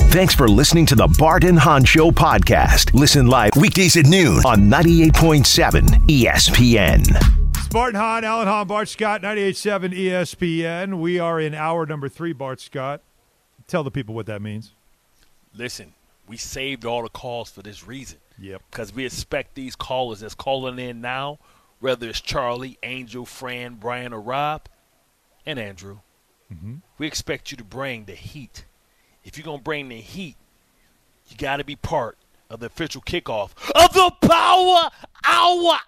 Thanks for listening to the Bart and Hahn Show podcast. Listen live weekdays at noon on 98.7 ESPN. It's Bart and Hahn, Alan Hahn, Bart Scott, 98.7 ESPN. We are in hour number 3, Bart Scott. Tell the people what that means. Listen, we saved all the calls for this reason. Yep. Because we expect these callers that's calling in now, whether it's Charlie, Angel, Fran, Brian, or Rob, and Andrew, we expect you to bring the heat. If you're going to bring the heat, you got to be part of the official kickoff of the Power Hour.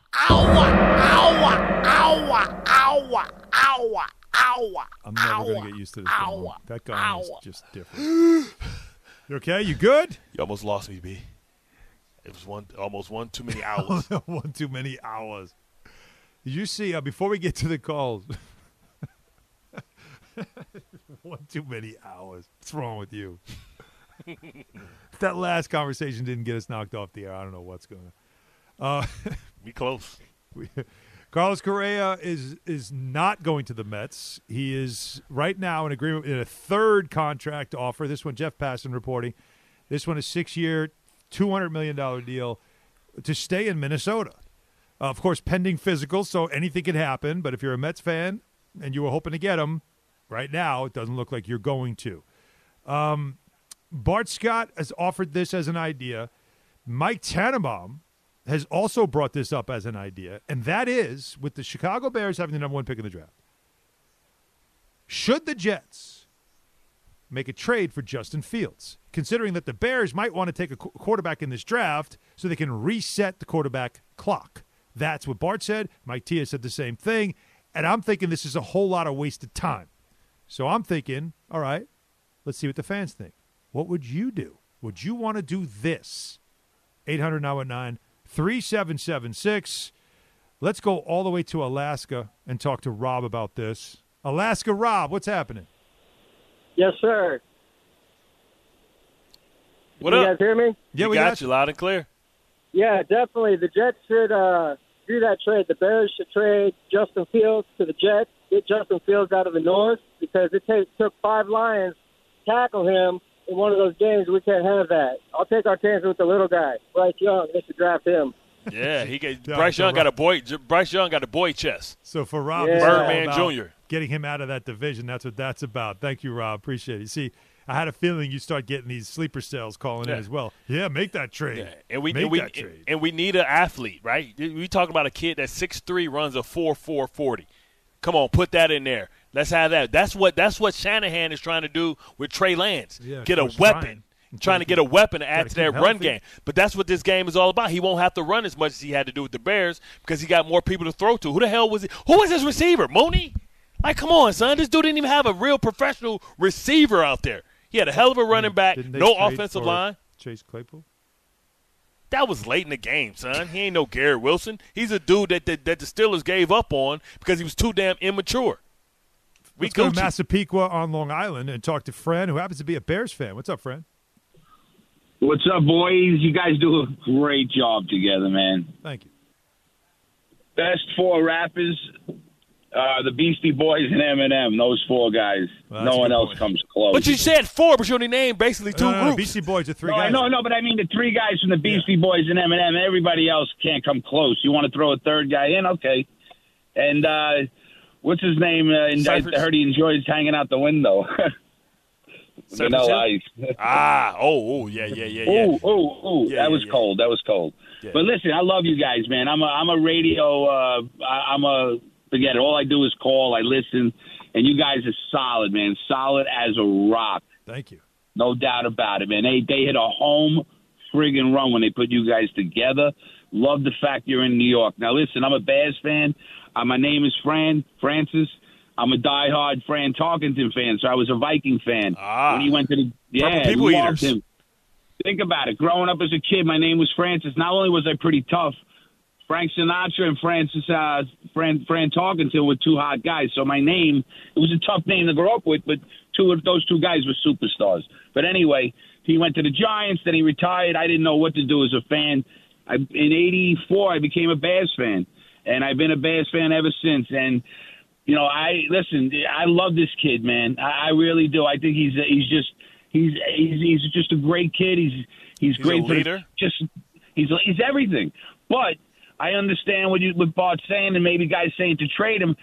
I'm never going to get used to this. That guy is just different. You okay? You good? You almost lost me, B. It was almost one too many hours. One too many hours. Did you see, before we get to the calls, one too many hours. What's wrong with you? That last conversation didn't get us knocked off the air. I don't know what's going on. We close. Carlos Correa is not going to the Mets. He is right now in agreement in a third contract offer. This one, Jeff Passan reporting. This one is 6-year, $200 million deal to stay in Minnesota. Of course, pending physical, so anything can happen. But if you're a Mets fan and you were hoping to get him, right now it doesn't look like you're going to. Bart Scott has offered this as an idea. Mike Tannenbaum has also brought this up as an idea, and that is with the Chicago Bears having the number 1 pick in the draft. Should the Jets make a trade for Justin Fields, considering that the Bears might want to take a quarterback in this draft so they can reset the quarterback clock? That's what Bart said. Mike Tia said the same thing, and I'm thinking this is a whole lot of wasted time. So I'm thinking, all right, let's see what the fans think. What would you do? Would you want to do this? 800-919-3776. Let's go all the way to Alaska and talk to Rob about this. Alaska Rob, what's happening? Yes, sir. What Can up? you guys hear me? Yeah, we got you loud and clear. Yeah, definitely. The Jets should do that trade. The Bears should trade Justin Fields to the Jets, get Justin Fields out of the North, because it took 5 Lions to tackle him in one of those games. We can't have that. I'll take our chances with the little guy, Bryce Young. They should draft him. Yeah, Bryce Young got a boy chest. So for Rob, Birdman Jr. getting him out of that division, that's what that's about. Thank you, Rob. Appreciate it. See, I had a feeling you start getting these sleeper cells calling in as well. Yeah, make that trade. Yeah. And we trade. And we need an athlete, right? We talking about a kid that's 6'3", runs a 4.4 40. Come on, put that in there. Let's have that. That's what Shanahan is trying to do with Trey Lance. Yeah, get a weapon. Trying to get a weapon to add to their run game. But that's what this game is all about. He won't have to run as much as he had to do with the Bears because he got more people to throw to. Who the hell was he? Who was his receiver? Mooney? Like, come on, son. This dude didn't even have a real professional receiver out there. He had a hell of a running back, no offensive line. Chase Claypool? That was late in the game, son. He ain't no Garrett Wilson. He's a dude that the Steelers gave up on because he was too damn immature. Let's go to Massapequa on Long Island and talk to Fran, who happens to be a Bears fan. What's up, Fran? What's up, boys? You guys do a great job together, man. Thank you. Best 4 rappers, the Beastie Boys and Eminem, those 4 guys. Well, no one else comes close. But you said 4, but you only named basically 2 groups. Beastie Boys are 3 guys. No, but I mean the 3 guys from the Beastie Boys and Eminem. Everybody else can't come close. You want to throw a third guy in? Okay. And what's his name? I heard he enjoys hanging out the window. Vanilla Ice. yeah. Oh, that was cold. That was cold. Yeah. But listen, I love you guys, man. I'm a radio. Forget it. All I do is call. I listen, and you guys are solid, man. Solid as a rock. Thank you. No doubt about it, man. They hit a home friggin' run when they put you guys together. Love the fact you're in New York. Now listen, I'm a Bears fan. My name is Francis. I'm a diehard Fran Tarkenton fan, so I was a Viking fan. When he went to the people eaters. Him. Think about it. Growing up as a kid, my name was Francis. Not only was I pretty tough, Frank Sinatra and Fran Tarkenton were 2 hot guys. So my name, it was a tough name to grow up with, but those two guys were superstars. But anyway, he went to the Giants, then he retired. I didn't know what to do as a fan. In '84, I became a Bears fan, and I've been a Bears fan ever since. And I love this kid, man. I really do. I think he's He's just a great kid. He's great a leader. He's everything. But I understand what Bart's saying, and maybe guys saying to trade him.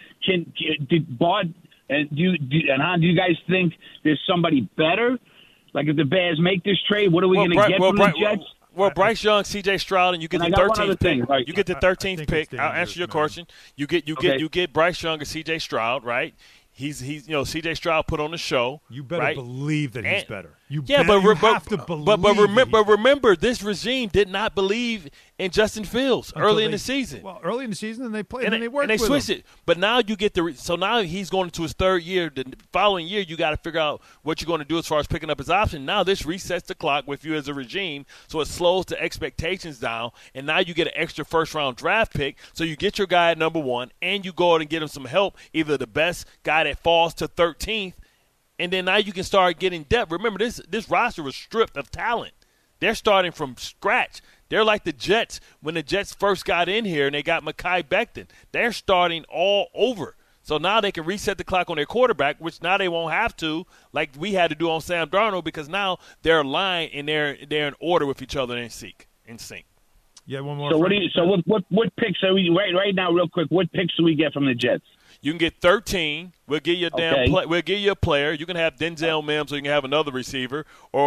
Did Bart and do you guys think there's somebody better? Like if the Bears make this trade, what are we going to get from the Jets? Well, Bryce Young, C.J. Stroud, and you get the 13th pick. Right. You get the 13th pick. I'll answer your question. You get Bryce Young and C.J. Stroud, right? He's C.J. Stroud put on the show. You better right? believe that he's better. You have to believe. But remember, this regime did not believe in Justin Fields early in the season. Well, early in the season, and they played, and they worked and they with switched him. it. But now you get so now he's going into his third year. The following year, you got to figure out what you're going to do as far as picking up his option. Now this resets the clock with you as a regime, so it slows the expectations down. And now you get an extra first-round draft pick, so you get your guy at number 1, and you go out and get him some help, either the best guy that falls to 13th. And then now you can start getting depth. Remember, this roster was stripped of talent. They're starting from scratch. They're like the Jets when the Jets first got in here and they got Mekhi Becton. They're starting all over. So now they can reset the clock on their quarterback, which now they won't have to, like we had to do on Sam Darnold, because now they're aligned and they're in order with each other in sync. Yeah, one more. So what picks are we right now? Real quick, what picks do we get from the Jets? You can get 13. We'll give you we'll give you a player. You can have Denzel Mims, or you can have another receiver,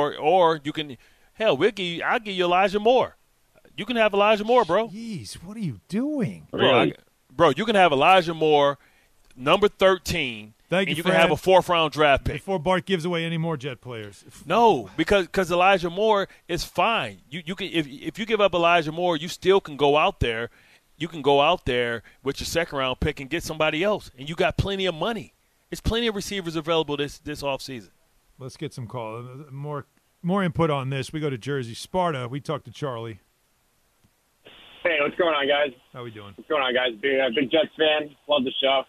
or you can I'll give you Elijah Moore. You can have Elijah Moore, bro. Jeez, what are you doing? Bro, you can have Elijah Moore, number 13, and you can have a 4th-round draft pick. Before Bart gives away any more Jet players. No, because Elijah Moore is fine. You can if you give up Elijah Moore, you still can go out there. You can go out there with your 2nd-round pick and get somebody else, and you got plenty of money. There's plenty of receivers available this offseason. Let's get some call. More input on this. We go to Jersey. Sparta, we talked to Charlie. Hey, what's going on, guys? How we doing? What's going on, guys? Big Jets fan. Love the show.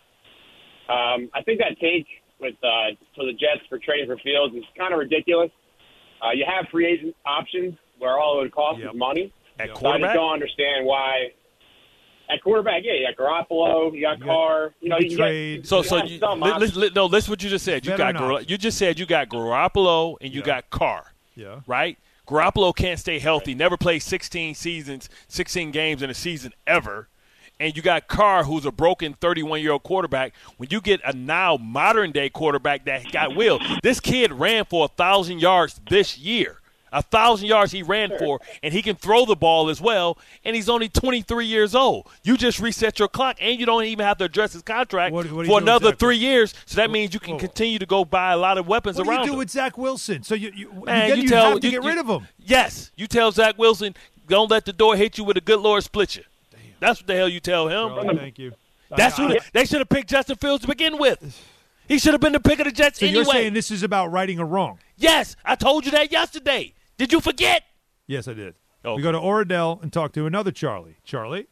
I think that take for the Jets for trading for Fields is kind of ridiculous. You have free agent options where all it would cost is money. At quarterback? I just don't understand why. At quarterback, yeah, you got Garoppolo, you got Carr. You can trade. Listen what you just said. You just said you got Garoppolo and you got Carr. Yeah. Right? Garoppolo can't stay healthy. Never played 16 games in a season ever. And you got Carr, who's a broken 31-year-old quarterback. When you get a now modern-day quarterback that got will, this kid ran for 1,000 yards this year. 1,000 yards he ran for, and he can throw the ball as well, and he's only 23 years old. You just reset your clock, and you don't even have to address his contract for another 3 years, so that means you can continue to go buy a lot of weapons around him. What do you do with Zach Wilson? So you have to get rid of him. Yes. You tell Zach Wilson, don't let the door hit you with a good Lord split you. Damn. That's what the hell you tell him. Charlie, thank you. They should have picked Justin Fields to begin with. He should have been the pick of the Jets anyway. So you're saying this is about righting a wrong? Yes. I told you that yesterday. Did you forget? Yes, I did. Okay. We go to Oradell and talk to another Charlie. Charlie?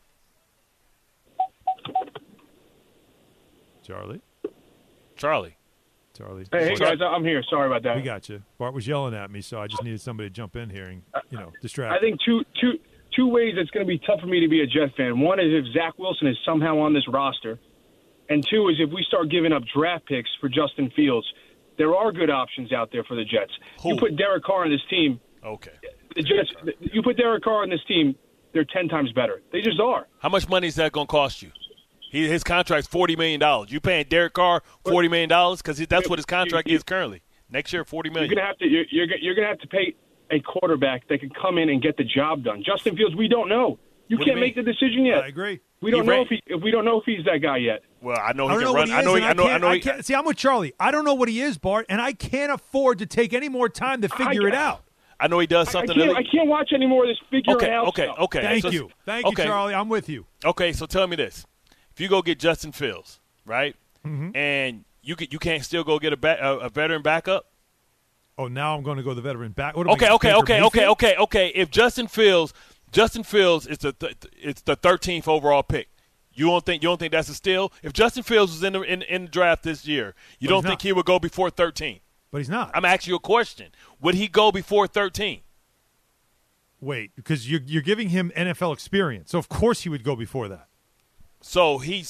Hey, guys, I'm here. Sorry about that. We got you. Bart was yelling at me, so I just needed somebody to jump in here and, distract. I think two ways it's going to be tough for me to be a Jet fan. One is if Zach Wilson is somehow on this roster, and two is if we start giving up draft picks for Justin Fields. There are good options out there for the Jets. Who? You put Derek Carr on this team. Okay. The Jets. You put Derek Carr on this team, they're 10 times better. They just are. How much money is that going to cost you? His contract's $40 million. You paying Derek Carr $40 million because that's what his contract is currently. Next year, $40 million. You're gonna have to pay a quarterback that can come in and get the job done. Justin Fields, we don't know. You can't make the decision yet. I agree. We don't know if he's that guy yet. Well, I know he can run. I know. See, I'm with Charlie. I don't know what he is, Bart, and I can't afford to take any more time to figure it out. I know he does something. I can't watch any more of this figure it out stuff. Okay. Thank you, Charlie. I'm with you. Okay, so tell me this: if you go get Justin Fields, right, mm-hmm. and you can't still go get a veteran backup. Oh, now I'm going to go the veteran back. Okay. If Justin Fields is the 13th overall pick. You don't think that's a steal? If Justin Fields was in the draft this year, you don't think he would go before 13? But he's not. I'm asking you a question. Would he go before 13? Wait, because you're giving him NFL experience, so of course he would go before that. So he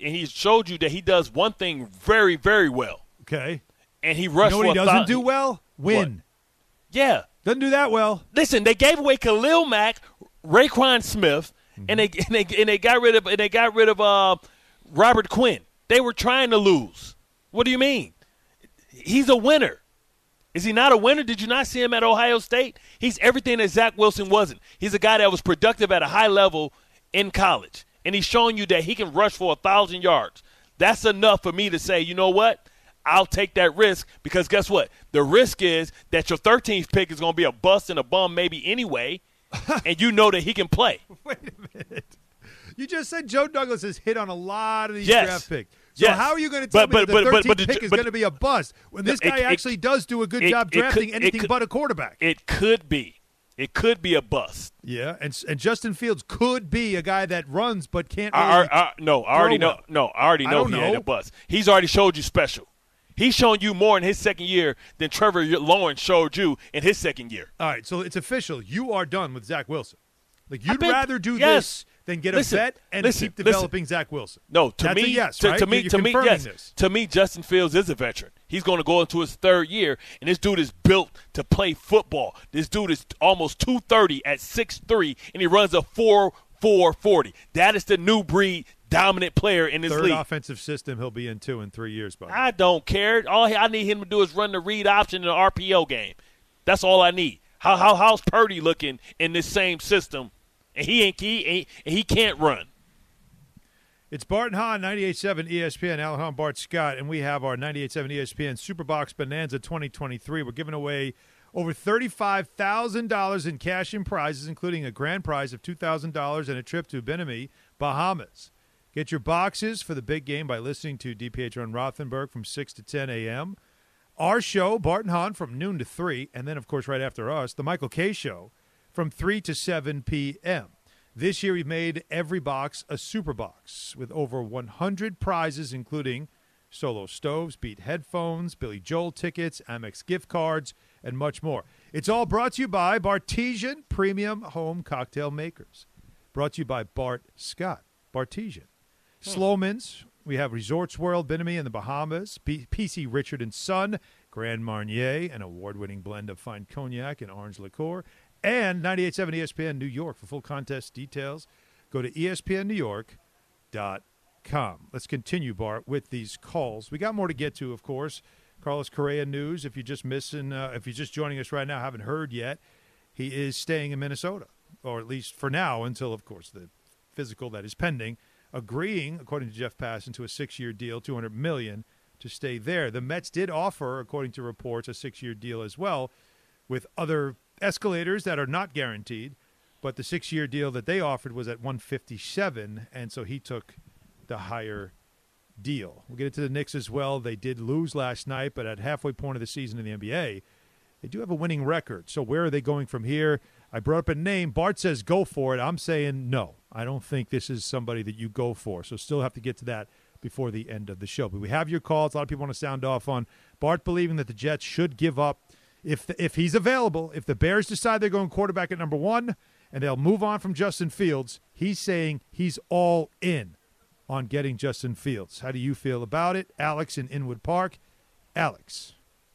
showed you that he does one thing very, very well. Okay. And he rushed. You know what he doesn't do well? Win. Yeah. Doesn't do that well. Listen, they gave away Khalil Mack, Raekwon Smith, and they got rid of Robert Quinn. They were trying to lose. What do you mean? He's a winner. Is he not a winner? Did you not see him at Ohio State? He's everything that Zach Wilson wasn't. He's a guy that was productive at a high level in college, and he's showing you that he can rush for 1,000 yards. That's enough for me to say, you know what? I'll take that risk because guess what? The risk is that your 13th pick is going to be a bust and a bum maybe anyway, and you know that he can play. Wait a minute. You just said Joe Douglas has hit on a lot of these draft picks. So how are you going to tell me that the 13th pick is going to be a bust when this guy actually does do a good job drafting anything but a quarterback? It could be. It could be a bust. Yeah, and Justin Fields could be a guy that runs but can't really I already know. No, I already know he ain't a bust. He's already showed you special. He's shown you more in his second year than Trevor Lawrence showed you in his second year. All right, so it's official. You are done with Zach Wilson. Like you'd rather do this than get a vet and keep developing Zach Wilson. No, That's me, a yes, to, right? to me, yes. This. To me, Justin Fields is a veteran. He's going to go into his third year, and this dude is built to play football. This dude is almost 230 at 6'3", and he runs a 4.40. That is the new breed dominant player in this league. Third offensive system he'll be in 2 and 3 years, buddy. I don't care. All I need him to do is run the read option in the RPO game. That's all I need. How's Purdy looking in this same system? And he can't run. It's Bart and Hahn, 98.7 ESPN, Alan Hahn, Bart Scott, and we have our 98.7 ESPN Superbox Bonanza 2023. We're giving away over $35,000 in cash and prizes, including a grand prize of $2,000 and a trip to Benami, Bahamas. Get your boxes for the big game by listening to DPH on Rothenberg from 6 to 10 a.m. Our show, Bart and Hahn, from noon to 3, and then, of course, right after us, the Michael Kay Show from 3 to 7 p.m. This year we've made every box a super box with over 100 prizes, including Solo Stoves, Beat headphones, Billy Joel tickets, Amex gift cards, and much more. It's all brought to you by Bartesian Premium Home Cocktail Makers. Brought to you by Bart Scott, Bartesian. Sloman's, we have Resorts World, Benami in the Bahamas, PC Richard & Son, Grand Marnier, an award-winning blend of fine cognac and orange liqueur, and 98.7 ESPN New York. For full contest details, go to espnnewyork.com. Let's continue, Bart, with these calls. We got more to get to, of course. Carlos Correa news. If you're just joining us right now, haven't heard yet, he is staying in Minnesota, or at least for now, until, of course, the physical that is pending, agreeing, according to Jeff Passan, to a 6-year deal, $200 million, to stay there. The Mets did offer, according to reports, a 6-year deal as well, with other escalators that are not guaranteed, but the 6-year deal that they offered was at $157, and so he took the higher deal. We'll get into the Knicks as well. They did lose last night, but at halfway point of the season in the NBA, they do have a winning record. So where are they going from here? I brought up a name. Bart says go for it. I'm saying no. I don't think this is somebody that you go for, so still have to get to that before the end of the show. But we have your calls. A lot of people want to sound off on Bart believing that the Jets should give up if he's available. If the Bears decide they're going quarterback at number 1 and they'll move on from Justin Fields, he's saying he's all in on getting Justin Fields. How do you feel about it? Alex in Inwood Park. Alex.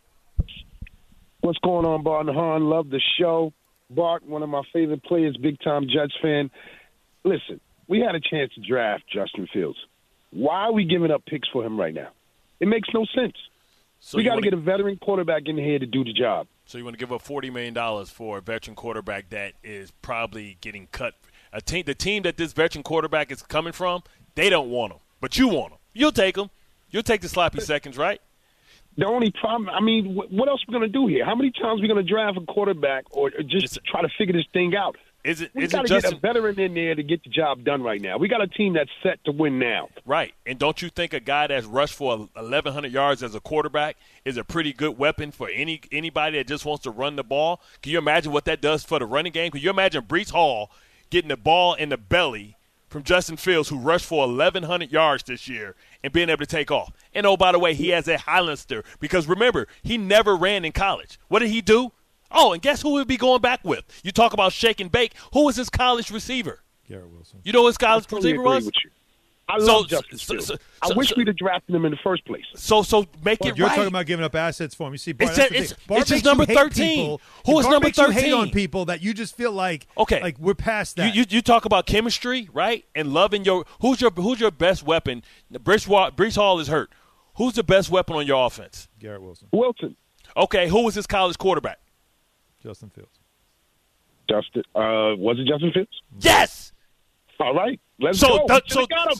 What's going on, Bart and Hahn? Love the show. Bart, one of my favorite players, big-time Jets fan. Listen, we had a chance to draft Justin Fields. Why are we giving up picks for him right now? It makes no sense. So we got to get a veteran quarterback in here to do the job. So you want to give up $40 million for a veteran quarterback that is probably getting cut. The team that this veteran quarterback is coming from, they don't want him. But you want him. You'll take him. You'll take the sloppy seconds, right? The only problem, I mean, what else are we going to do here? How many times are we going to draft a quarterback or just try to figure this thing out? We got to get a veteran in there to get the job done right now. We got a team that's set to win now. Right. And don't you think a guy that's rushed for 1,100 yards as a quarterback is a pretty good weapon for anybody that just wants to run the ball? Can you imagine what that does for the running game? Can you imagine Breece Hall getting the ball in the belly from Justin Fields, who rushed for 1,100 yards this year, and being able to take off? And, oh, by the way, he has a Highlander because, remember, he never ran in college. What did he do? Oh, and guess who he'll be going back with? You talk about shake and bake. Who was his college receiver? Garrett Wilson. You know who his college receiver was? I love Justin Fields. I wish we'd have drafted him in the first place. So make it you're right. talking about giving up assets for him. You see, Bart, it's just number 13. Who is number 13? You hate on people that you just feel like we're past that. You talk about chemistry, right? And loving your who's your best weapon? Breece Hall is hurt. Who's the best weapon on your offense? Garrett Wilson. Okay, who was his college quarterback? Justin Fields. Was it Justin Fields? Yes. All right, let's go. So make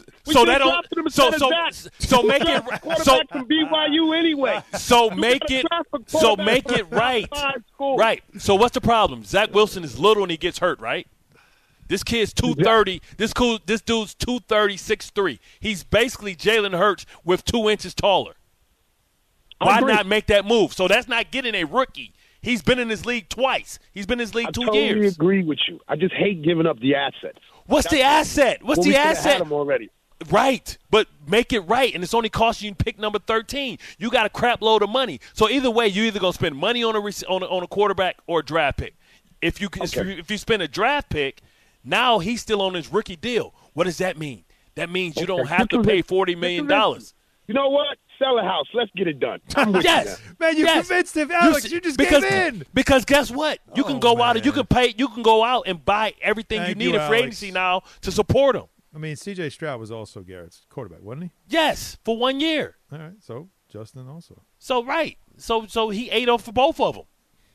it quarterback from BYU anyway. So make it right. Right. So what's the problem? Zach Wilson is little and he gets hurt, right? This kid's 230. This dude's 230, 6'3". He's basically Jalen Hurts with 2 inches taller. Why not make that move? So that's not getting a rookie. He's been in this league twice. He's been in this league 2 years. I totally agree with you. I just hate giving up the assets. What's the asset? What's the asset? Had him already. Right, but make it right, and it's only costing you pick number 13. You got a crap load of money. So either way, you're either gonna spend money on a quarterback or a draft pick. If you spend a draft pick, now he's still on his rookie deal. What does that mean? That means you don't have to pay $40 million. You know what? Sell a house. Let's get it done. Yes, man, you convinced him, Alex. You just gave in. Because guess what? You can go out and you can pay. You can go out and buy everything you need in free agency now to support him. I mean, C.J. Stroud was also Garrett's quarterback, wasn't he? Yes, for 1 year. All right, so Justin also. So right, so he ate off for both of them.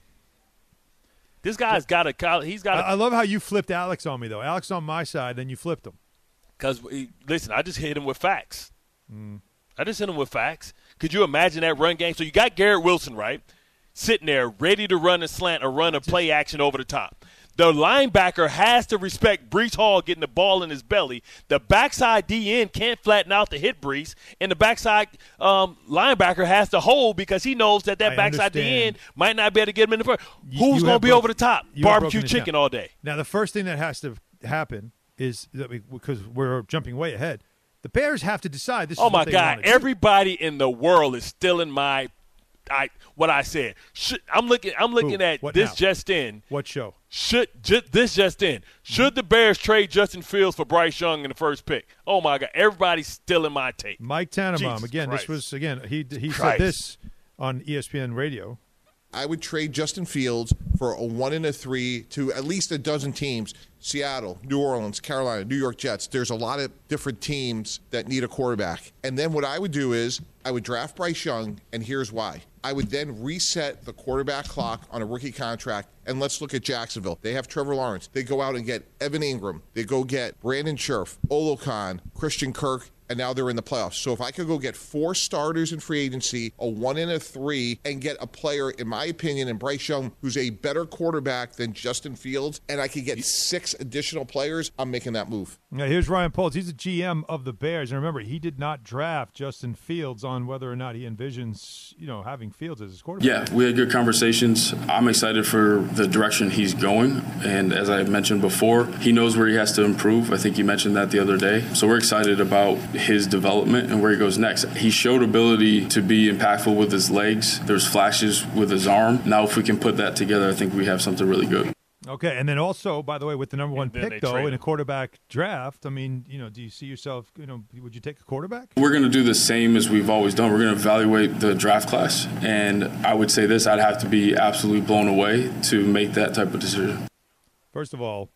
This guy's got a. He's got. I love how you flipped Alex on me though. Alex on my side, then you flipped him. Because listen, I just hit him with facts. I just hit him with facts. Could you imagine that run game? So you got Garrett Wilson, right, sitting there ready to run a slant or run a play action over the top. The linebacker has to respect Breece Hall getting the ball in his belly. The backside DN can't flatten out to hit Breece, and the backside linebacker has to hold because he knows that backside DN might not be able to get him in the front. Who's going to be over the top? Barbecue chicken all day. Now, the first thing that has to happen is that because we're jumping way ahead, the Bears have to decide this is what they want to do. Everybody in the world is still in what I said. I'm looking at this now? Just in. What show? This just in. Should the Bears trade Justin Fields for Bryce Young in the first pick? Oh my God! Everybody's still in my take. Mike Tannenbaum again. Christ. This was he said this on ESPN Radio. I would trade Justin Fields for a 1 and a 3 to at least a dozen teams. Seattle, New Orleans, Carolina, New York Jets. There's a lot of different teams that need a quarterback. And then what I would do is I would draft Bryce Young, and here's why. I would then reset the quarterback clock on a rookie contract, and let's look at Jacksonville. They have Trevor Lawrence. They go out and get Evan Ingram. They go get Brandon Scherf, Olo Khan, Christian Kirk, and now they're in the playoffs. So if I could go get 4 starters in free agency, a 1 and a 3, and get a player, in my opinion, in Bryce Young, who's a better quarterback than Justin Fields, and I could get 6 additional players, I'm making that move. Now, here's Ryan Poles. He's the GM of the Bears. And remember, he did not draft Justin Fields on whether or not he envisions, having Fields as his quarterback. Yeah, we had good conversations. I'm excited for the direction he's going. And as I mentioned before, he knows where he has to improve. I think you mentioned that the other day. So we're excited about his development and where he goes next. He showed ability to be impactful with his legs. There's flashes with his arm. Now, if we can put that together, I think we have something really good. Okay, and then also, by the way, with the number 1 pick, though, in a quarterback draft, I mean, do you see yourself, would you take a quarterback? We're going to do the same as we've always done. We're going to evaluate the draft class, and I would say this, I'd have to be absolutely blown away to make that type of decision. First of all,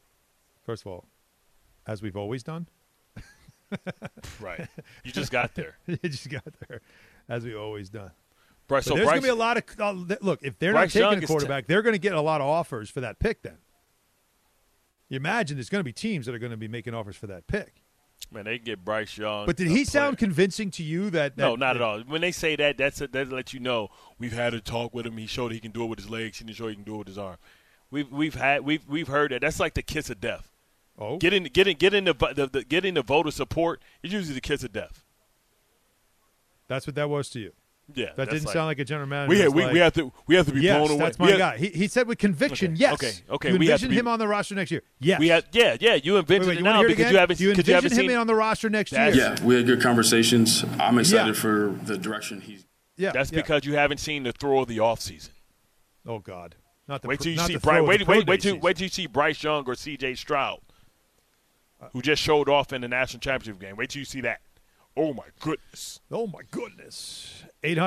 as we've always done. Right. You just got there. As we've always done. Bryce, there's going to be a lot of look, if they're not taking a quarterback, they're going to get a lot of offers for that pick then. You imagine there's going to be teams that are going to be making offers for that pick. Man, they get Bryce Young. But did he sound convincing to you that no, not at all. When they say that, that lets you know we've had a talk with him. He showed he can do it with his legs. He showed he can do it with his arm. We've heard that. That's like the kiss of death. Oh, getting the voter support is usually the kiss of death. That's what that was to you. Yeah, that didn't sound like a general manager. We have to be blown away. That's my guy. He said with conviction, okay. yes. Okay. You envision him on the roster next year. Yes. You envision it now because you haven't. You envision him on the roster next year. Yeah, we had good conversations. I'm excited for the direction he's. Yeah, that's because you haven't seen the throw of the offseason. Oh God! Wait till you see Bryce. Wait till you see Bryce Young or C.J. Stroud. who just showed off in the national championship game. Wait till you see that. Oh, my goodness. Oh, my goodness.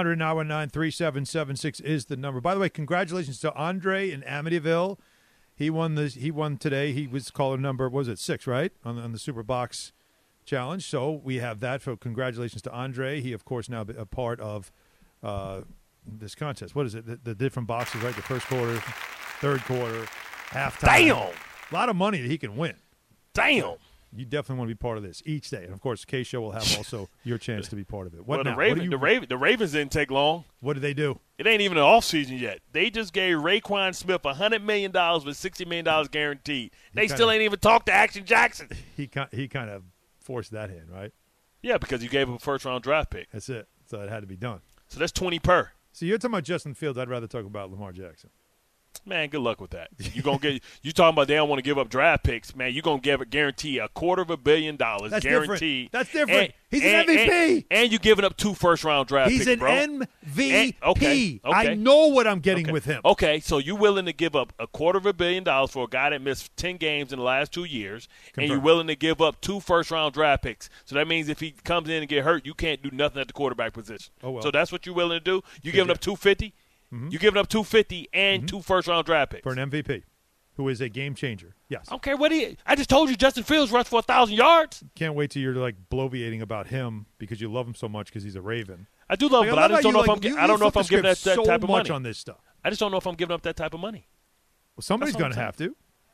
800-919-3776 is the number. By the way, congratulations to Andre in Amityville. He won today. He was caller number, what was it, 6, right, on the Super Box Challenge. So we have that. So congratulations to Andre. He, of course, now a part of this contest. What is it? The different boxes, right? The first quarter, third quarter, halftime. Damn. A lot of money that he can win. Damn. You definitely want to be part of this each day. And, of course, K-Show will have also your chance to be part of it. The Ravens didn't take long. What did they do? It ain't even an offseason yet. They just gave Raekwon Smith $100 million with $60 million guaranteed. They still ain't even talked to Action Jackson. He kind of forced that hand, right? Yeah, because you gave him a first-round draft pick. That's it. So it had to be done. So that's 20 per. So you're talking about Justin Fields. I'd rather talk about Lamar Jackson. Man, good luck with that. You talking about they don't want to give up draft picks, man. You're gonna guarantee $250 million That's guaranteed. That's different. He's an MVP. And you're giving up 2 first-round draft picks. He's an bro. MVP. Okay. I know what I'm getting with him. Okay, so you're willing to give up $250 million for a guy that missed 10 games in the last 2 years, and you're willing to give up 2 first-round draft picks. So that means if he comes in and get hurt, you can't do nothing at the quarterback position. Oh well. So that's what you're willing to do. You're giving up $250. Mm-hmm. You're giving up $250 and 2 first-round draft picks for an MVP, who is a game changer. Yes. I don't care what I just told you, Justin Fields rushed for 1,000 yards. Can't wait till you're like bloviating about him because you love him so much because he's a Raven. I do love him, but I just don't know if I'm. I don't know if I'm giving that type of money on this stuff. I just don't know if I'm giving up that type of money. Well, somebody's going to have to.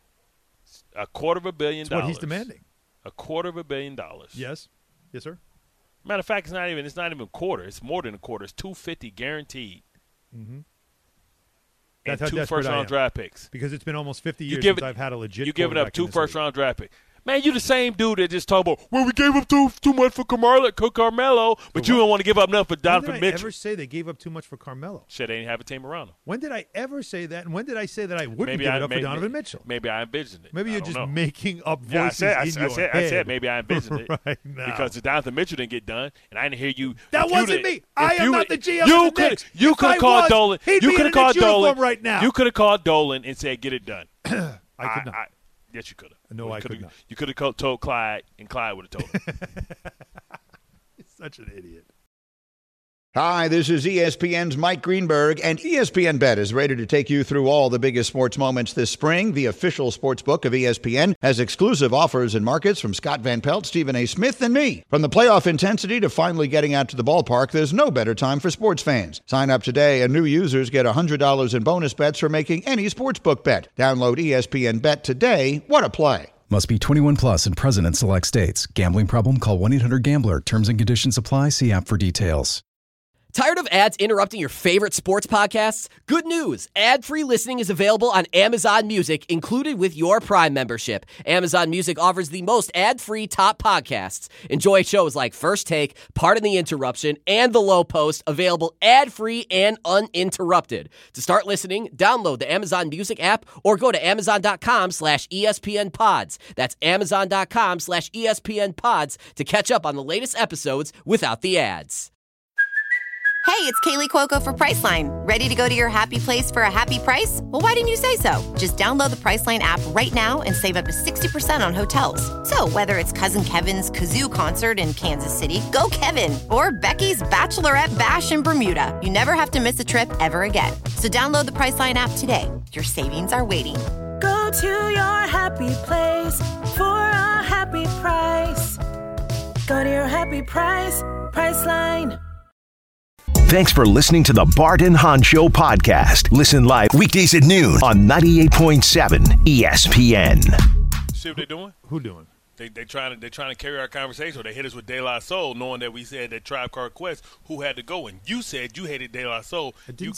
$250 million. That's what he's demanding. $250 million. Yes. Yes, sir. Matter of fact, it's not even a quarter. It's more than a quarter. It's $250 guaranteed. Mm-hmm. And That's 2 first-round draft picks. Because it's been almost 50 years since I've had a legit. You're giving up 2 first-round draft picks. Man, you the same dude that just talk about, well, we gave up too much for Carmelo, but you don't want to give up nothing for Donovan Mitchell. When did I ever say they gave up too much for Carmelo? Shit, they didn't have a team around him. When did I ever say that? And when did I say that I wouldn't give it up for Donovan Mitchell? Maybe I envisioned it. Maybe you're just making up voices I said maybe I envisioned it. Right now. Because the Donovan Mitchell didn't get done, and I didn't hear you. That wasn't me. I am not the GM of the Knicks. You could have called Dolan. He'd be in a Knicks uniform right now. You could have called Dolan and said, get it done. I could not. Yes, you could have. No, I could not. You could have told Clyde, and Clyde would have told him. He's such an idiot. Hi, this is ESPN's Mike Greenberg, and ESPN Bet is ready to take you through all the biggest sports moments this spring. The official sports book of ESPN has exclusive offers and markets from Scott Van Pelt, Stephen A. Smith, and me. From the playoff intensity to finally getting out to the ballpark, there's no better time for sports fans. Sign up today, and new users get $100 in bonus bets for making any sportsbook bet. Download ESPN Bet today. What a play. Must be 21 plus and present in select states. Gambling problem? Call 1-800-GAMBLER. Terms and conditions apply. See app for details. Tired of ads interrupting your favorite sports podcasts? Good news! Ad-free listening is available on Amazon Music, included with your Prime membership. Amazon Music offers the most ad-free top podcasts. Enjoy shows like First Take, Pardon the Interruption, and The Low Post, available ad-free and uninterrupted. To start listening, download the Amazon Music app or go to Amazon.com/ESPN Pods. That's Amazon.com/ESPN Pods to catch up on the latest episodes without the ads. Hey, it's Kaylee Cuoco for Priceline. Ready to go to your happy place for a happy price? Well, why didn't you say so? Just download the Priceline app right now and save up to 60% on hotels. So whether it's Cousin Kevin's Kazoo Concert in Kansas City, go Kevin, or Becky's Bachelorette Bash in Bermuda, you never have to miss a trip ever again. So download the Priceline app today. Your savings are waiting. Go to your happy place for a happy price. Go to your happy price, Priceline. Thanks for listening to the Bart and Hahn Show podcast. Listen live weekdays at noon on 98.7 ESPN. See what they're doing? Who doing? They trying to carry our conversation. Or they hit us with De La Soul, knowing that we said that Tribe Called Quest, who had to go, and you said you hated De La Soul. You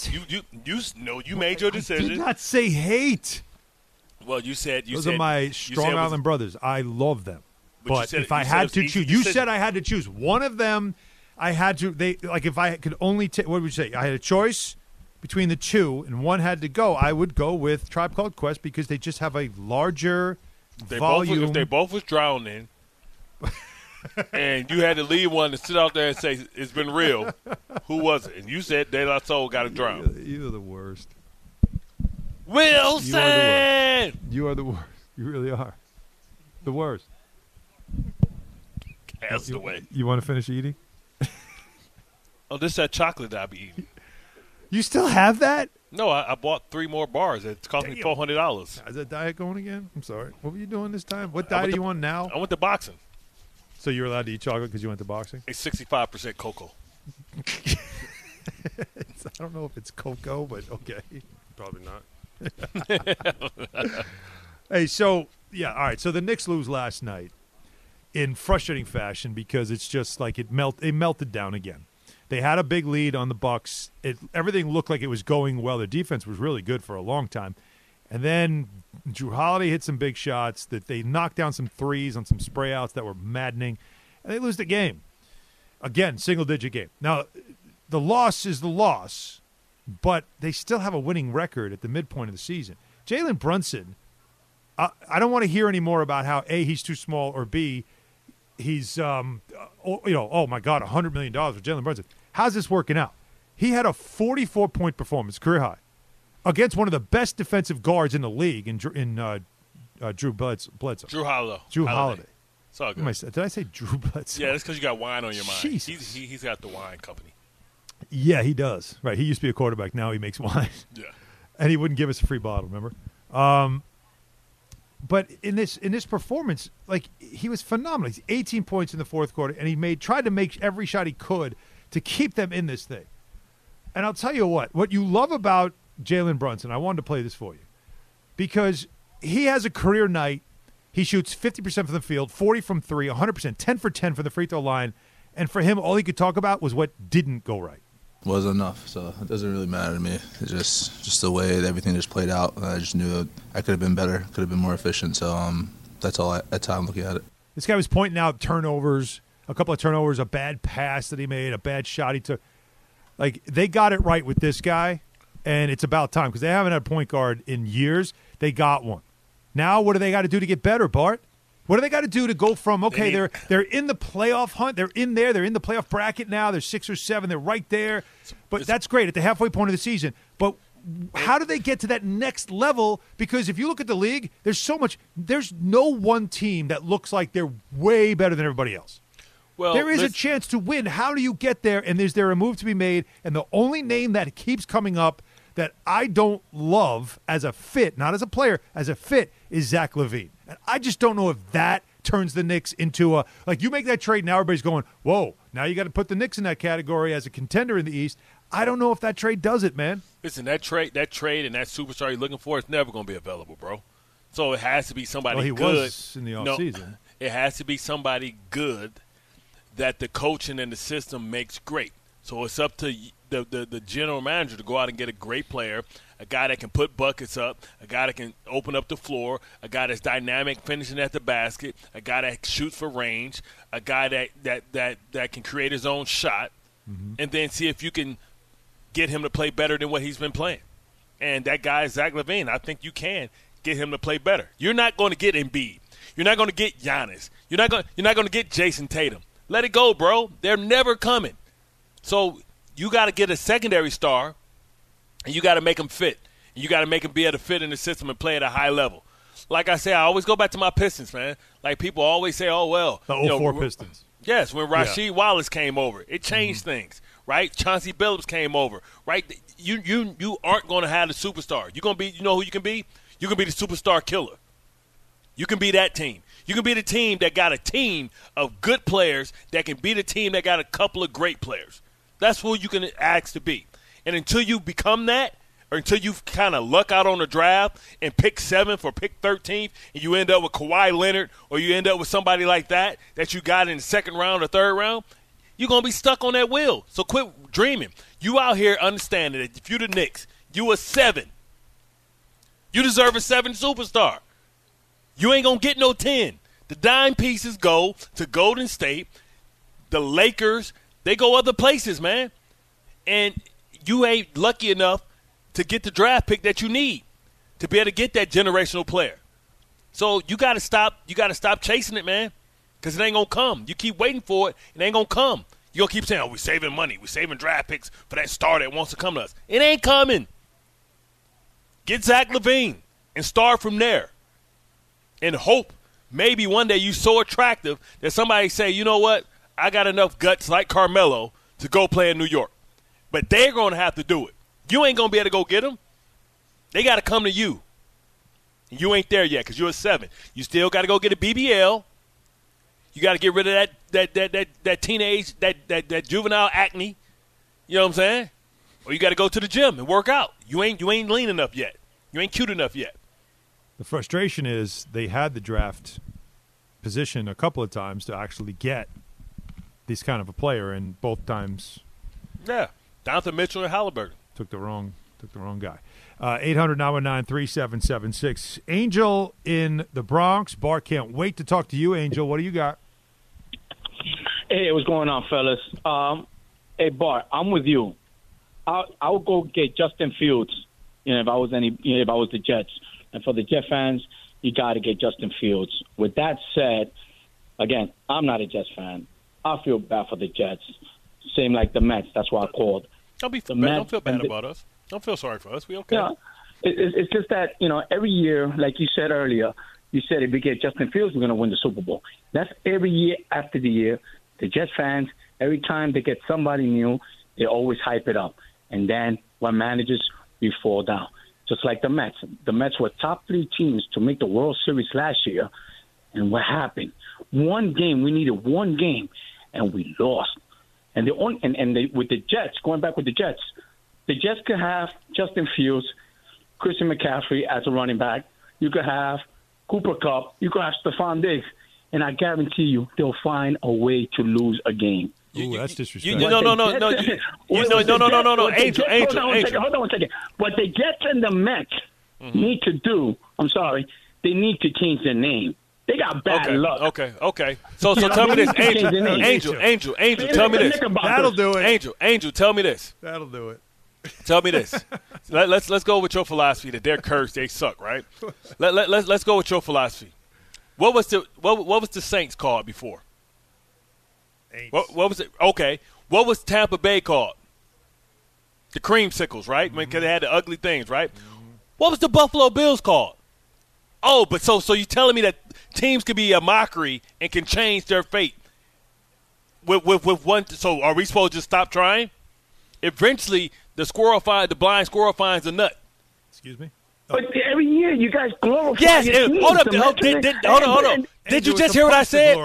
made your decision. I did not say hate. Well, those are my Strong Island brothers. I love them. But if I had to choose, you said I had to choose one of them. I had to. If I could only take. What would you say? I had a choice between the two, and one had to go. I would go with Tribe Called Quest because they just have a larger volume. If they both was drowning, and you had to leave one to sit out there and say it's been real, who was it? And you said De La Soul got to drown. You're the worst. Wilson! You are the worst. You really are. The worst. Passed away. You want to finish eating? Oh, this is that chocolate that I be eating. You still have that? No, I bought 3 more bars. It's cost me $400. Is that diet going again? I'm sorry. What were you doing this time? What diet are you on now? I went to boxing. So you're allowed to eat chocolate because you went to boxing? It's 65% cocoa. I don't know if it's cocoa, but okay. Probably not. Hey, so, yeah, all right. So the Knicks lose last night in frustrating fashion because it's just like it melted down again. They had a big lead on the Bucks. Everything looked like it was going well. Their defense was really good for a long time. And then Drew Holiday hit some big shots that they knocked down some threes on some spray outs that were maddening. And they lose the game. Again, single-digit game. Now, the loss is the loss, but they still have a winning record at the midpoint of the season. Jalen Brunson, I don't want to hear any more about how, A, he's too small, or B, he's, oh, my God, $100 million for Jalen Brunson. How's this working out? He had a 44-point performance, career high, against one of the best defensive guards in the league in Drew Bledsoe. Drew Holiday. Drew Holiday. It's all good. Did I say Drew Bledsoe? Yeah, that's because you got wine on your mind. Jesus. He's got the wine company. Yeah, he does. Right, he used to be a quarterback. Now he makes wine. Yeah. And he wouldn't give us a free bottle, remember? But in this performance, like, he was phenomenal. He's 18 points in the fourth quarter, and he tried to make every shot he could to keep them in this thing. And I'll tell you what you love about Jalen Brunson, I wanted to play this for you, because he has a career night. He shoots 50% from the field, 40 from 3, 100%, 10 for 10 from the free throw line. And for him, all he could talk about was what didn't go right. Was enough, so it doesn't really matter to me. It's just the way that everything just played out. I just knew I could have been better, could have been more efficient. So that's how I'm looking at it. This guy was pointing out turnovers, a couple of turnovers, a bad pass that he made, a bad shot he took. Like, they got it right with this guy, and it's about time because they haven't had a point guard in years. They got one. Now what do they got to do to get better, Bart? What do they got to do to go from, okay, they're in the playoff hunt. They're in there. They're in the playoff bracket now. They're 6 or 7. They're right there. But that's great at the halfway point of the season. But how do they get to that next level? Because if you look at the league, there's no one team that looks like they're way better than everybody else. Well, there is a chance to win. How do you get there? And is there a move to be made? And the only name that keeps coming up that I don't love as a fit, not as a player, as a fit, is Zach LaVine. And I just don't know if that turns the Knicks into like, you make that trade, now everybody's going, whoa, now you got to put the Knicks in that category as a contender in the East. I don't know if that trade does it, man. Listen, that trade and that superstar you're looking for is never going to be available, bro. So it has to be somebody good. Well, he was in the offseason. No, it has to be somebody good that the coaching and the system makes great. So it's up to the general manager to go out and get a great player, a guy that can put buckets up, a guy that can open up the floor, a guy that's dynamic finishing at the basket, a guy that shoots for range, a guy that can create his own shot, and then see if you can get him to play better than what he's been playing. And that guy is Zach LaVine. I think you can get him to play better. You're not going to get Embiid. You're not going to get Giannis. You're not going to get Jason Tatum. Let it go, bro. They're never coming. So you got to get a secondary star, and you got to make them fit. And you got to make them be able to fit in the system and play at a high level. Like I say, I always go back to my Pistons, man. Like, people always say, oh, well. The 04 Pistons. Yes, when Rasheed Wallace came over, it changed things, right? Chauncey Billups came over, right? You aren't going to have the superstar. You're going to be, you know who you can be? You can be the superstar killer. You can be that team. You can be the team that got a team of good players that can be the team that got a couple of great players. That's who you can ask to be. And until you become that, or until you kind of luck out on the draft and pick 7th or pick 13th, and you end up with Kawhi Leonard or you end up with somebody like that you got in the second round or third round, you're going to be stuck on that wheel. So quit dreaming. You out here understanding that if you're the Knicks, you a 7. You deserve a 7 superstar. You ain't going to get no 10. The dime pieces go to Golden State. The Lakers, they go other places, man. And you ain't lucky enough to get the draft pick that you need to be able to get that generational player. So you got to stop chasing it, man, because it ain't going to come. You keep waiting for it, it ain't going to come. You're going to keep saying, oh, we're saving money. We're saving draft picks for that star that wants to come to us. It ain't coming. Get Zach LaVine and start from there. And hope maybe one day you so attractive that somebody say, you know what, I got enough guts like Carmelo to go play in New York. But they're going to have to do it. You ain't going to be able to go get them. They got to come to you. And you ain't there yet because you're a 7. You still got to go get a BBL. You got to get rid of that teenage, that juvenile acne. You know what I'm saying? Or you got to go to the gym and work out. You ain't lean enough yet. You ain't cute enough yet. The frustration is they had the draft position a couple of times to actually get this kind of a player, and both times, yeah, Donovan Mitchell and Halliburton took the wrong guy. 800-919-3776. Angel in the Bronx. Bart can't wait to talk to you, Angel. What do you got? Hey, what's going on, fellas? Hey, Bart, I'm with you. I would go get Justin Fields. If I was the Jets, and for the Jet fans, you got to get Justin Fields. With that said, again, I'm not a Jets fan. I feel bad for the Jets. Same like the Mets. That's why I called. Don't feel bad about us. Don't feel sorry for us. We okay. Yeah, it's just that, every year, like you said earlier, you said if we get Justin Fields, we're going to win the Super Bowl. That's every year after the year. The Jets fans, every time they get somebody new, they always hype it up. And then when managers, we fall down. Just like the Mets. The Mets were top 3 teams to make the World Series last year. And what happened? One game, we needed one game, and we lost. And with the Jets, going back with the Jets could have Justin Fields, Christian McCaffrey as a running back. You could have Cooper Kupp. You could have Stephon Diggs. And I guarantee you, they'll find a way to lose a game. Ooh, that's disrespectful. No, Angel. Hold on one second. What the Jets and the Mets need to do, they need to change their name. They got bad luck. Okay. So tell me this, Angel, tell me this. That'll do it. Angel, tell me this. That'll do it. Tell me this. Let's go with your philosophy that they're cursed, they suck, right? Let's go with your philosophy. What was the Saints called before? What was it? Okay. What was Tampa Bay called? The Creamsicles, right? Because they had the ugly things, right? What was the Buffalo Bills called? Oh, but so you're telling me that teams can be a mockery and can change their fate with one? So are we supposed to just stop trying? Eventually, the blind squirrel finds a nut. Excuse me. But every year you guys glorify. Yes, your teams. hold on. Did you just hear what I said?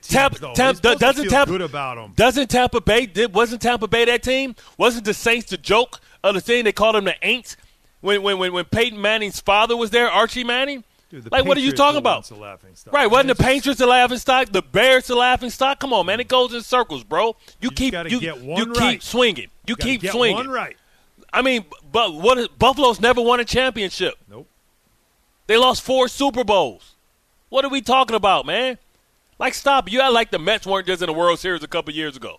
Doesn't Tampa Bay? Wasn't Tampa Bay that team? Wasn't the Saints the joke of the thing? They called them the Aints when Peyton Manning's father was there, Archie Manning. Dude, what are you talking about? Right, wasn't the Patriots the laughing stock? The Bears the laughing stock? Come on, man, it goes in circles, bro. You keep swinging. You keep swinging. One right. I mean, but Buffalo's never won a championship. Nope. They lost 4 Super Bowls. What are we talking about, man? Like, stop. You act like the Mets weren't just in the World Series a couple years ago.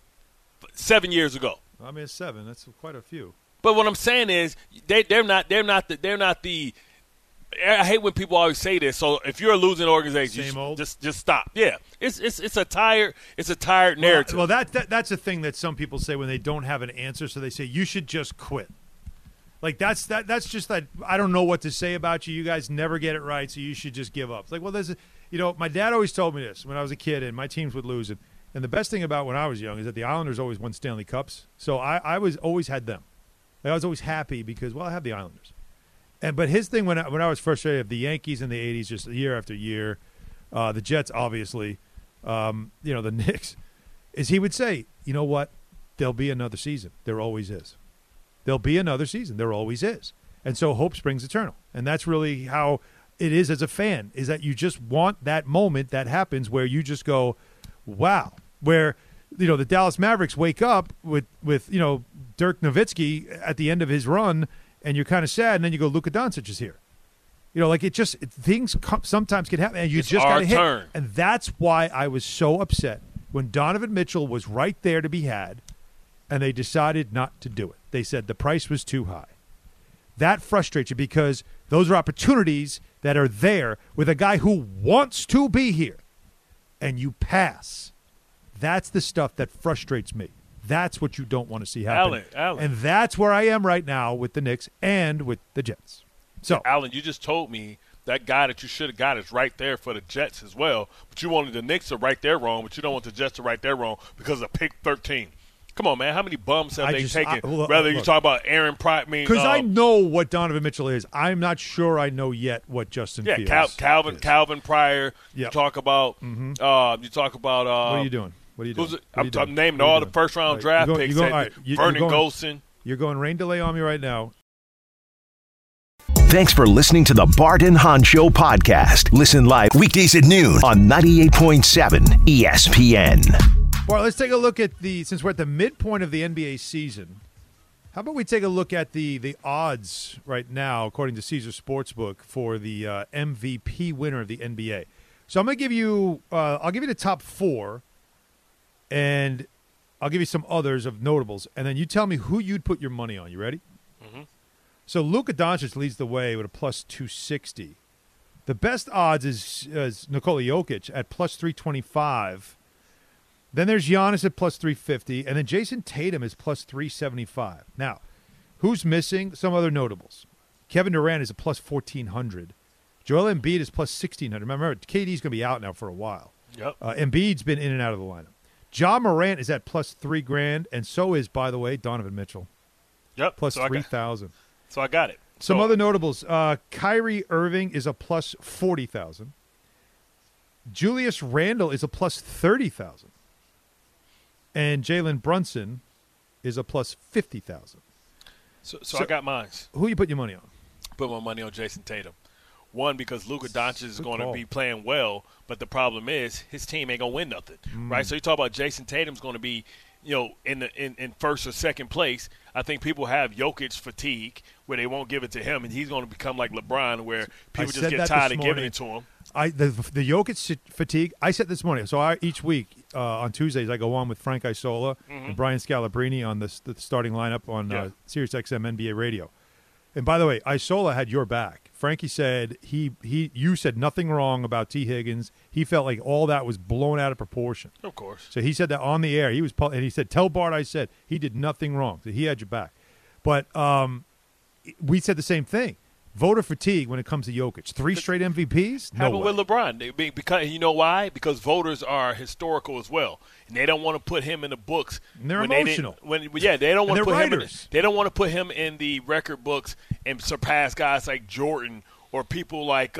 7 years ago. I mean, it's 7. That's quite a few. But what I'm saying is they're not the I hate when people always say this. So if you're a losing organization, just stop. Yeah, it's a tired narrative. Well, that's the thing that some people say when they don't have an answer. So they say you should just quit. Like that's just that I don't know what to say about you. You guys never get it right, so you should just give up. It's like, well, my dad always told me this when I was a kid, and my teams would lose it. And the best thing about when I was young is that the Islanders always won Stanley Cups. So I was always had them. I was always happy because I have the Islanders. But his thing when I was frustrated of the Yankees in the 80s, just year after year, the Jets obviously, the Knicks, is he would say, you know what, there'll be another season. There always is. There'll be another season. There always is. And so hope springs eternal. And that's really how it is as a fan, is that you just want that moment that happens where you just go, wow, where the Dallas Mavericks wake up with Dirk Nowitzki at the end of his run, and you're kind of sad, and then you go, Luka Doncic is here. Things sometimes can happen, and you just got to hit. Turn. And that's why I was so upset when Donovan Mitchell was right there to be had, and they decided not to do it. They said the price was too high. That frustrates you because those are opportunities that are there with a guy who wants to be here, and you pass. That's the stuff that frustrates me. That's what you don't want to see happen. Alan. And that's where I am right now with the Knicks and with the Jets. So, Alan, you just told me that guy that you should have got is right there for the Jets as well. But you wanted the Knicks to right their wrong, but you don't want the Jets to right their wrong because of pick 13. Come on, man. How many bums have they taken? Whether you talk about Aaron Price, because I know what Donovan Mitchell is. I'm not sure I know yet what Justin Fields is. Calvin Pryor. Yep. You talk about. Mm-hmm. What are you doing? I'm naming all the first-round draft picks. Vernon Golson. You're going rain delay on me right now. Thanks for listening to the Bart and Hahn Show podcast. Listen live weekdays at noon on 98.7 ESPN. Bart, let's take a look at since we're at the midpoint of the NBA season, how about we take a look at the odds right now, according to Caesar Sportsbook, for the MVP winner of the NBA. So I'm going to give you I'll give you the top 4, and I'll give you some others of notables, and then you tell me who you'd put your money on. You ready? Mm-hmm. So Luka Doncic leads the way with a plus 260. The best odds is Nikola Jokic at plus 325. Then there's Giannis at plus 350, and then Jason Tatum is plus 375. Now, who's missing? Some other notables. Kevin Durant is a plus 1,400. Joel Embiid is plus 1,600. Remember, KD's going to be out now for a while. Yep. Embiid's been in and out of the lineup. Ja Morant is at plus $3,000, and so is, by the way, Donovan Mitchell. Yep. Plus 3,000. So I got it. Some other notables. Kyrie Irving is a plus 40,000. Julius Randle is a plus 30,000. And Jalen Brunson is a plus 50,000. So I got mine. Who you put your money on? Put my money on Jason Tatum. One, because Luka Doncic is going to be playing well, but the problem is his team ain't going to win nothing, right? So you talk about Jason Tatum's going to be, in first or second place. I think people have Jokic fatigue where they won't give it to him, and he's going to become like LeBron where people just get tired of giving it to him. The Jokic fatigue, I said this morning. So each week on Tuesdays I go on with Frank Isola and Brian Scalabrine on the starting lineup on Sirius XM NBA radio. And by the way, Isola had your back. Frankie said you said nothing wrong about T. Higgins. He felt like all that was blown out of proportion. Of course. So he said that on the air. And he said, "Tell Bart I said he did nothing wrong." So he had your back. But we said the same thing. Voter fatigue when it comes to Jokic. 3 straight MVPs? No Happened way. with LeBron. Because you know why? Because voters are historical as well, and they don't want to put him in the books. And they're emotional. They don't want to put him. They don't want to put him in the record books and surpass guys like Jordan or people like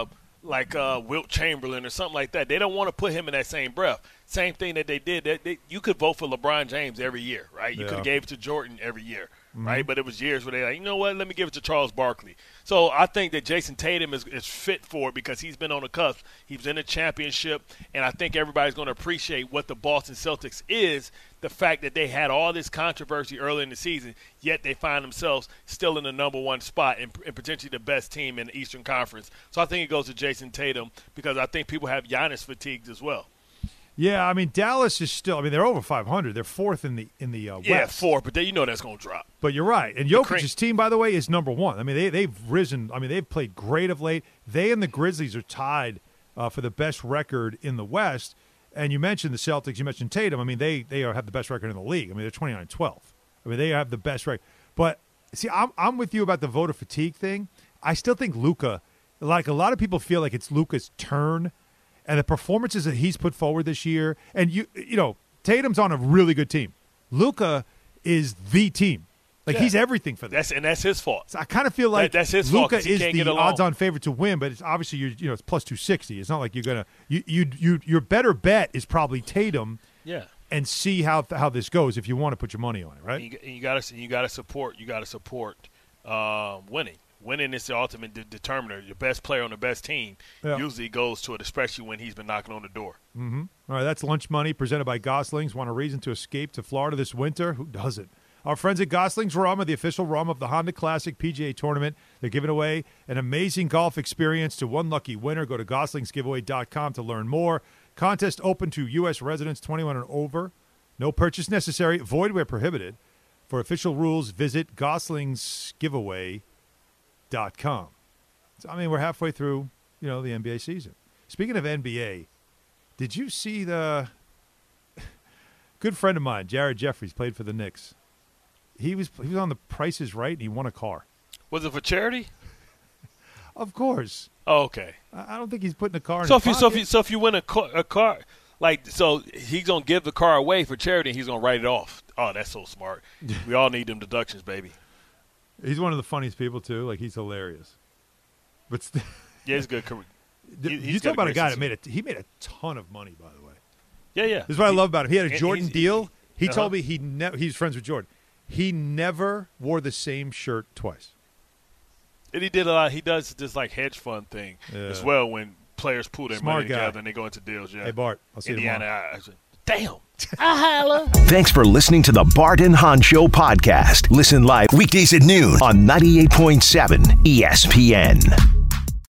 Wilt Chamberlain or something like that. They don't want to put him in that same breath. Same thing that they did. You could vote for LeBron James every year, right? You could have gave it to Jordan every year. Right, but it was years where they're like, you know what, let me give it to Charles Barkley. So I think that Jason Tatum is fit for it because he's been on the cusp. He's in a championship, and I think everybody's going to appreciate what the Boston Celtics is, the fact that they had all this controversy early in the season, yet they find themselves still in the number 1 spot and potentially the best team in the Eastern Conference. So I think it goes to Jason Tatum because I think people have Giannis fatigued as well. Yeah, I mean Dallas is still. I mean they're over 500. They're 4th in the West. Yeah, 4th, but that's going to drop. But you're right. And Jokic's team, by the way, is number 1. I mean they've risen. I mean they've played great of late. They and the Grizzlies are tied for the best record in the West. And you mentioned the Celtics. You mentioned Tatum. I mean they have the best record in the league. I mean they're 29-12. I mean they have the best record. But see, I'm with you about the voter fatigue thing. I still think Luka. Like a lot of people feel like it's Luka's turn. And the performances that he's put forward this year, and you know, Tatum's on a really good team. Luka is the team. Like he's everything for them. That's his fault. So I kind of feel like that's his Luka fault is the odds-on favorite to win, but it's obviously it's plus 260. It's not like you're gonna your better bet is probably Tatum. Yeah. And see how this goes if you want to put your money on it, right? And you got to support winning. Winning is the ultimate determiner. Your best player on the best team usually goes to it, especially when he's been knocking on the door. Mm-hmm. All right, that's Lunch Money presented by Goslings. Want a reason to escape to Florida this winter? Who doesn't? Our friends at Goslings Rum are the official rum of the Honda Classic PGA Tournament. They're giving away an amazing golf experience to one lucky winner. Go to goslingsgiveaway.com to learn more. Contest open to U.S. residents 21 and over. No purchase necessary. Void where prohibited. For official rules, visit goslingsgiveaway.com. So, I mean, we're halfway through, the NBA season. Speaking of NBA, did you see the good friend of mine, Jared Jeffries, played for the Knicks? He was on The Price is Right, and he won a car. Was it for charity? Of course. Oh, okay. I don't think he's putting a car in so his pocket. So if you win a car, like, so he's going to give the car away for charity and he's going to write it off. Oh, that's so smart. We all need them deductions, baby. He's one of the funniest people, too. Like, he's hilarious. But yeah, he's good. You talk about a guy that made a ton of money, by the way. Yeah. This is what I love about him. He had a Jordan deal. He told me he's friends with Jordan. He never wore the same shirt twice. And he did a lot. He does this like hedge fund thing as well when players pool their money together and they go into deals. Yeah. Hey, Bart, I'll see you tomorrow. Damn. I holla. Thanks for listening to the Bart and Hahn Show podcast. Listen live weekdays at noon on 98.7 ESPN.